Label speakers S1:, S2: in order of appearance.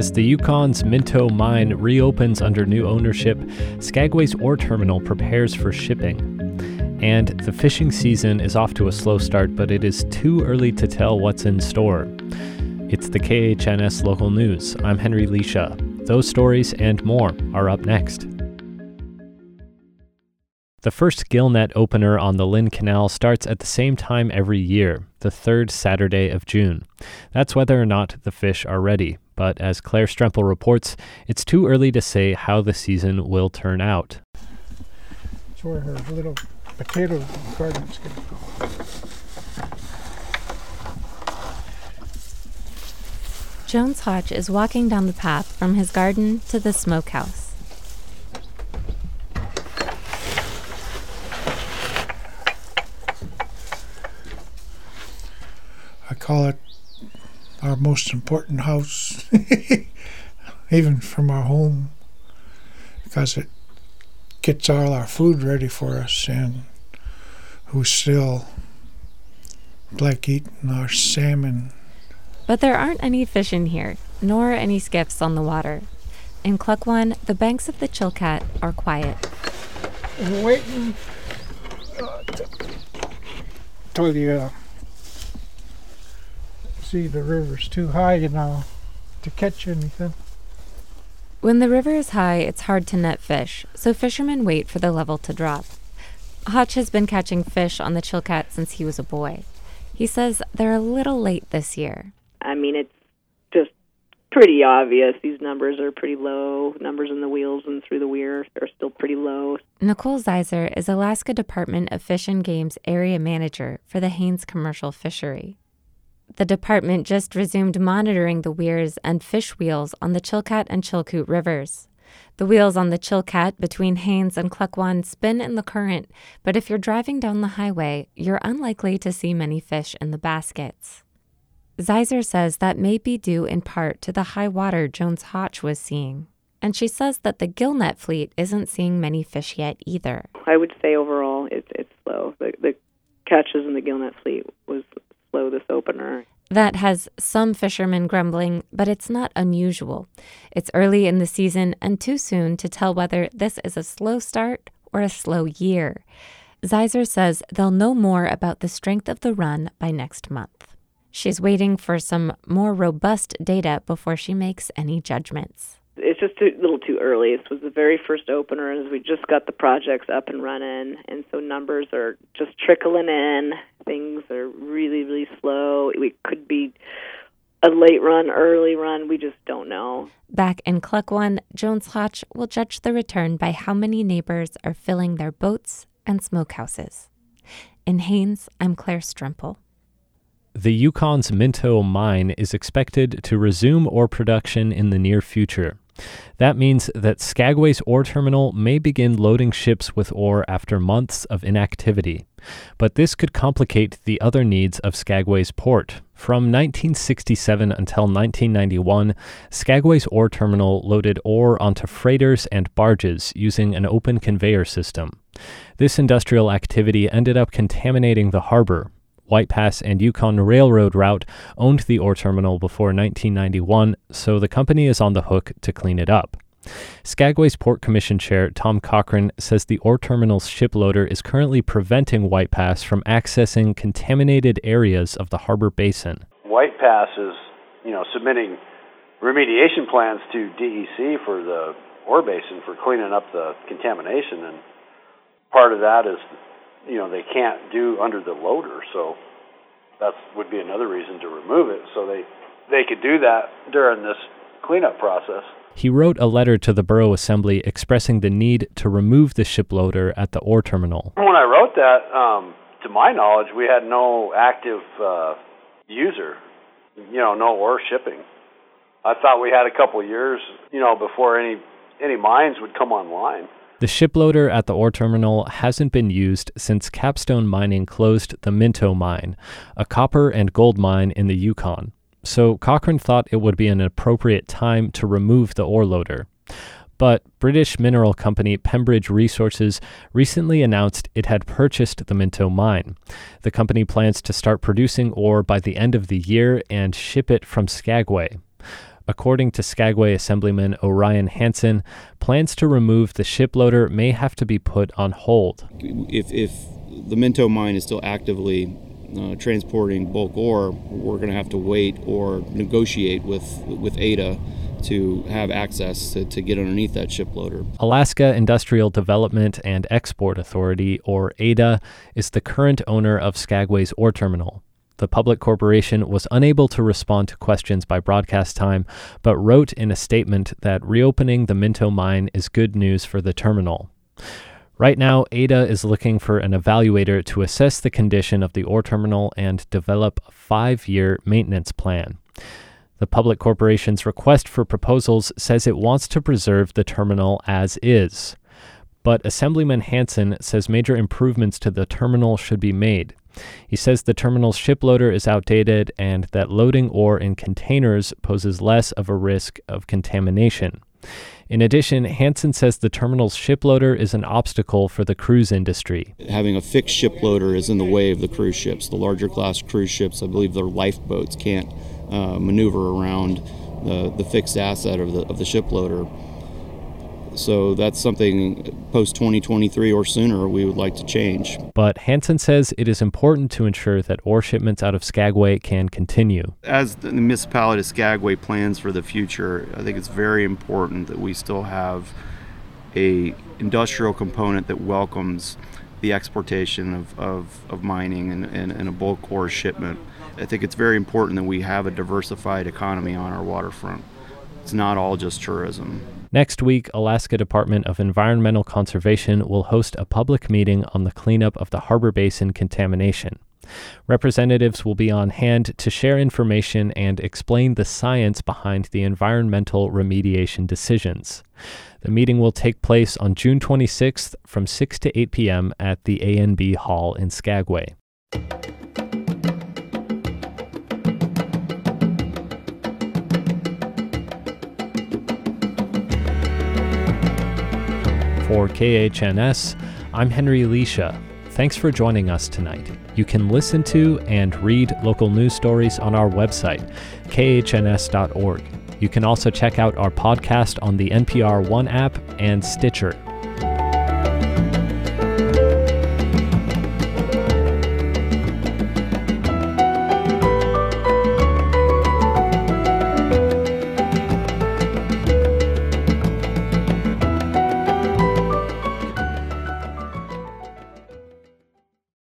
S1: As the Yukon's Minto mine reopens under new ownership, Skagway's ore terminal prepares for shipping. And the fishing season is off to a slow start, but it is too early to tell what's in store. It's the KHNS Local News. I'm Henry Leisha. Those stories and more are up next. The first gillnet opener on the Lynn Canal starts at the same time every year, the third Saturday of June. That's whether or not the fish are ready, but as Claire Strempel reports, it's too early to say how the season will turn out.
S2: That's where her little potato garden's going to go.
S3: Jones Hodge is walking down the path from his garden to the smokehouse.
S2: I call it our most important house, even from our home, because it gets all our food ready for us, and we still like eating our salmon.
S3: But there aren't any fish in here, nor any skiffs on the water. In Klukwan, the banks of the Chilkat are quiet.
S2: I'm waiting till you see the river's too high, to catch anything.
S3: When the river is high, it's hard to net fish, so fishermen wait for the level to drop. Hotch has been catching fish on the Chilkat since he was a boy. He says they're a little late this year.
S4: I mean, it's just pretty obvious. These numbers are pretty low. Numbers in the Wheels and through the Weir are still pretty low.
S3: Nicole Zeiser is Alaska Department of Fish and Game's area manager for the Haines commercial fishery. The department just resumed monitoring the weirs and fish wheels on the Chilkat and Chilkoot rivers. The wheels on the Chilkat between Haines and Klukwan spin in the current, but if you're driving down the highway, you're unlikely to see many fish in the baskets. Zeiser says that may be due in part to the high water Jones Hodge was seeing, and she says that the gillnet fleet isn't seeing many fish yet either.
S4: I would say overall it's slow. The catches in the gillnet fleet was slow this opener.
S3: That has some fishermen grumbling, but it's not unusual. It's early in the season and too soon to tell whether this is a slow start or a slow year. Zeiser says they'll know more about the strength of the run by next month. She's waiting for some more robust data before she makes any judgments.
S4: It's just a little too early. This was the very first opener, as we just got the projects up and running, and so numbers are just trickling in. Things are really, really slow. It could be a late run, early run. We just don't know.
S3: Back in Klukwan, Jones Hodge will judge the return by how many neighbors are filling their boats and smokehouses. In Haines, I'm Claire Strempel.
S1: The Yukon's Minto mine is expected to resume ore production in the near future. That means that Skagway's ore terminal may begin loading ships with ore after months of inactivity. But this could complicate the other needs of Skagway's port. From 1967 until 1991, Skagway's ore terminal loaded ore onto freighters and barges using an open conveyor system. This industrial activity ended up contaminating the harbor. White Pass and Yukon Railroad route owned the ore terminal before 1991, so the company is on the hook to clean it up. Skagway's Port Commission Chair Tom Cochran says the ore terminal's ship loader is currently preventing White Pass from accessing contaminated areas of the harbor basin.
S5: White Pass is, submitting remediation plans to DEC for the ore basin for cleaning up the contamination, and part of that is they can't do under the loader, so that would be another reason to remove it, so they could do that during this cleanup process.
S1: He wrote a letter to the Borough Assembly expressing the need to remove the ship loader at the ore terminal.
S5: When I wrote that, to my knowledge, we had no active user, no ore shipping. I thought we had a couple of years, before any mines would come online.
S1: The ship loader at the ore terminal hasn't been used since Capstone Mining closed the Minto mine, a copper and gold mine in the Yukon. So Cochran thought it would be an appropriate time to remove the ore loader. But British mineral company Pembridge Resources recently announced it had purchased the Minto mine. The company plans to start producing ore by the end of the year and ship it from Skagway. According to Skagway Assemblyman Orion Hansen, plans to remove the shiploader may have to be put on hold.
S6: If the Minto mine is still actively transporting bulk ore, we're going to have to wait or negotiate with Ada to have access to get underneath that shiploader.
S1: Alaska Industrial Development and Export Authority, or ADA, is the current owner of Skagway's ore terminal. The public corporation was unable to respond to questions by broadcast time, but wrote in a statement that reopening the Minto mine is good news for the terminal. Right now, ADA is looking for an evaluator to assess the condition of the ore terminal and develop a 5-year maintenance plan. The public corporation's request for proposals says it wants to preserve the terminal as is. But Assemblyman Hansen says major improvements to the terminal should be made. He says the terminal's shiploader is outdated and that loading ore in containers poses less of a risk of contamination. In addition, Hansen says the terminal's shiploader is an obstacle for the cruise industry.
S6: Having a fixed shiploader is in the way of the cruise ships. The larger class cruise ships, I believe their lifeboats can't maneuver around the fixed asset of the shiploader. So that's something post-2023 or sooner we would like to change.
S1: But Hansen says it is important to ensure that ore shipments out of Skagway can continue.
S6: As the municipality of Skagway plans for the future, I think it's very important that we still have a industrial component that welcomes the exportation of mining and a bulk ore shipment. I think it's very important that we have a diversified economy on our waterfront. It's not all just tourism.
S1: Next week, Alaska Department of Environmental Conservation will host a public meeting on the cleanup of the Harbor Basin contamination. Representatives will be on hand to share information and explain the science behind the environmental remediation decisions. The meeting will take place on June 26th from 6 to 8 p.m. at the ANB Hall in Skagway. For KHNS, I'm Henry Leisha. Thanks for joining us tonight. You can listen to and read local news stories on our website, khns.org. You can also check out our podcast on the NPR One app and Stitcher.